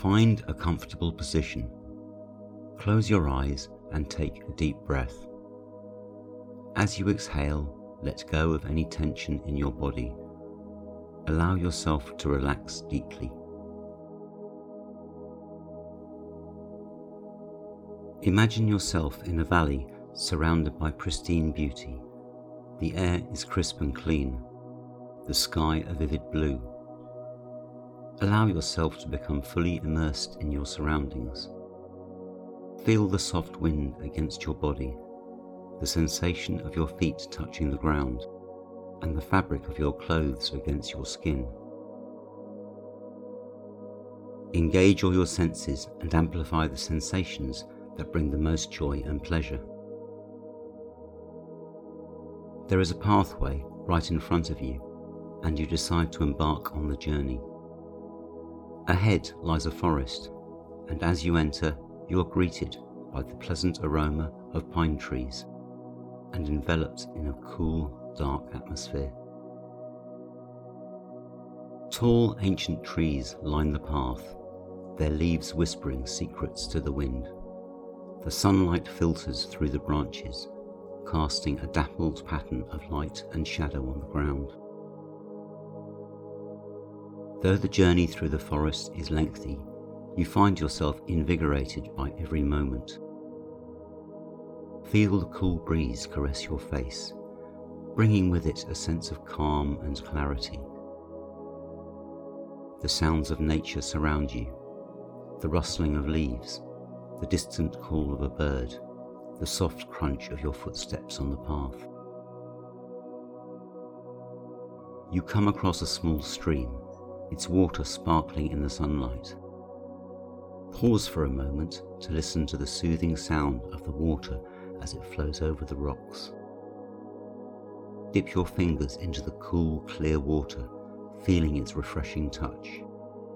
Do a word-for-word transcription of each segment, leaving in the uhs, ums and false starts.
Find a comfortable position. Close your eyes and take a deep breath. As you exhale, let go of any tension in your body. Allow yourself to relax deeply. Imagine yourself in a valley surrounded by pristine beauty. The air is crisp and clean, the sky a vivid blue. Allow yourself to become fully immersed in your surroundings. Feel the soft wind against your body, the sensation of your feet touching the ground, and the fabric of your clothes against your skin. Engage all your senses and amplify the sensations that bring the most joy and pleasure. There is a pathway right in front of you, and you decide to embark on the journey. Ahead lies a forest, and as you enter, you are greeted by the pleasant aroma of pine trees and enveloped in a cool, dark atmosphere. Tall, ancient trees line the path, their leaves whispering secrets to the wind. The sunlight filters through the branches, casting a dappled pattern of light and shadow on the ground. Though the journey through the forest is lengthy, you find yourself invigorated by every moment. Feel the cool breeze caress your face, bringing with it a sense of calm and clarity. The sounds of nature surround you, the rustling of leaves, the distant call of a bird, the soft crunch of your footsteps on the path. You come across a small stream, its water sparkling in the sunlight. Pause for a moment to listen to the soothing sound of the water as it flows over the rocks. Dip your fingers into the cool, clear water, feeling its refreshing touch.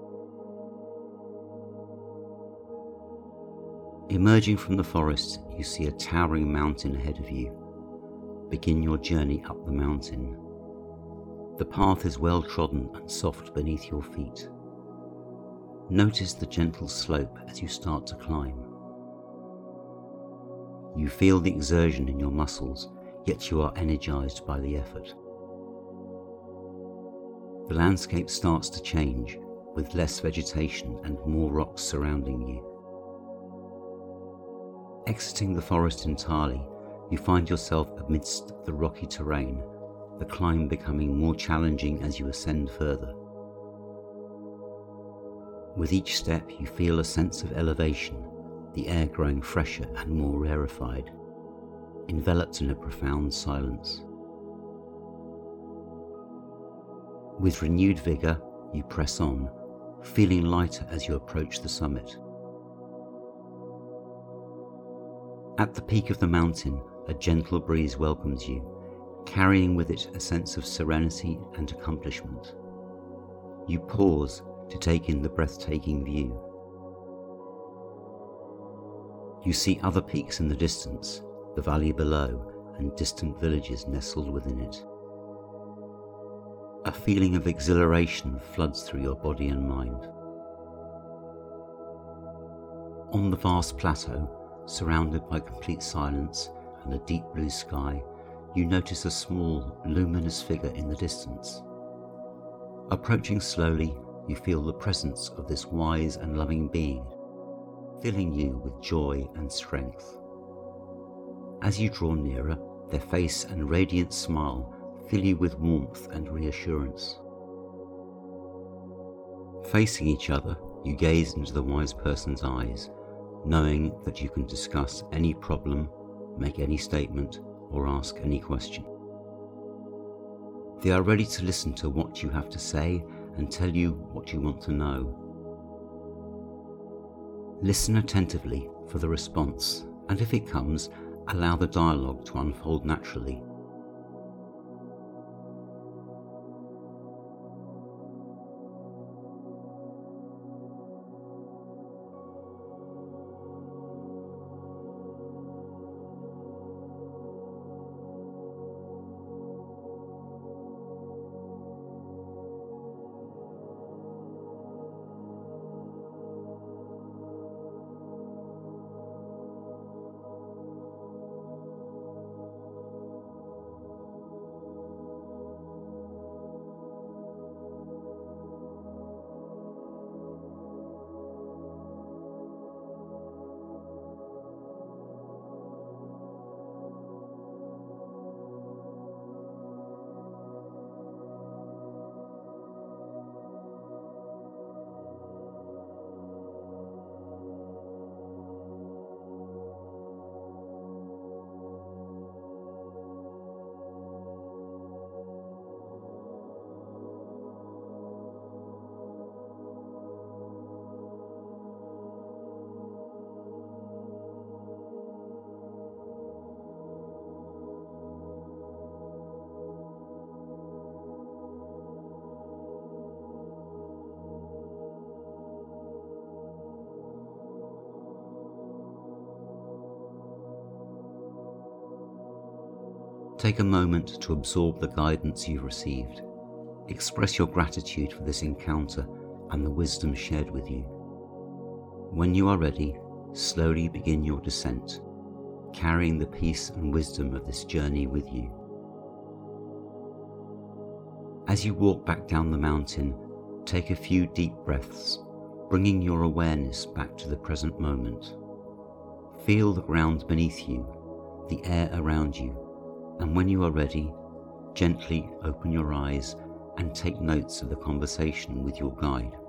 Emerging from the forest, you see a towering mountain ahead of you. Begin your journey up the mountain. The path is well trodden and soft beneath your feet. Notice the gentle slope as you start to climb. You feel the exertion in your muscles, yet you are energized by the effort. The landscape starts to change, with less vegetation and more rocks surrounding you. Exiting the forest entirely, you find yourself amidst the rocky terrain, the climb becoming more challenging as you ascend further. With each step you feel a sense of elevation, the air growing fresher and more rarefied, enveloped in a profound silence. With renewed vigour, you press on, feeling lighter as you approach the summit. At the peak of the mountain, a gentle breeze welcomes you, carrying with it a sense of serenity and accomplishment. You pause to take in the breathtaking view. You see other peaks in the distance, the valley below, and distant villages nestled within it. A feeling of exhilaration floods through your body and mind. On the vast plateau, surrounded by complete silence and a deep blue sky, you notice a small, luminous figure in the distance. Approaching slowly, you feel the presence of this wise and loving being, filling you with joy and strength. As you draw nearer, their face and radiant smile fill you with warmth and reassurance. Facing each other, you gaze into the wise person's eyes, knowing that you can discuss any problem, make any statement, or ask any question. They are ready to listen to what you have to say and tell you what you want to know. Listen attentively for the response, and if it comes, allow the dialogue to unfold naturally. Take a moment to absorb the guidance you've received. Express your gratitude for this encounter and the wisdom shared with you. When you are ready, slowly begin your descent, carrying the peace and wisdom of this journey with you. As you walk back down the mountain, take a few deep breaths, bringing your awareness back to the present moment. Feel the ground beneath you, the air around you, and when you are ready, gently open your eyes and take notes of the conversation with your guide.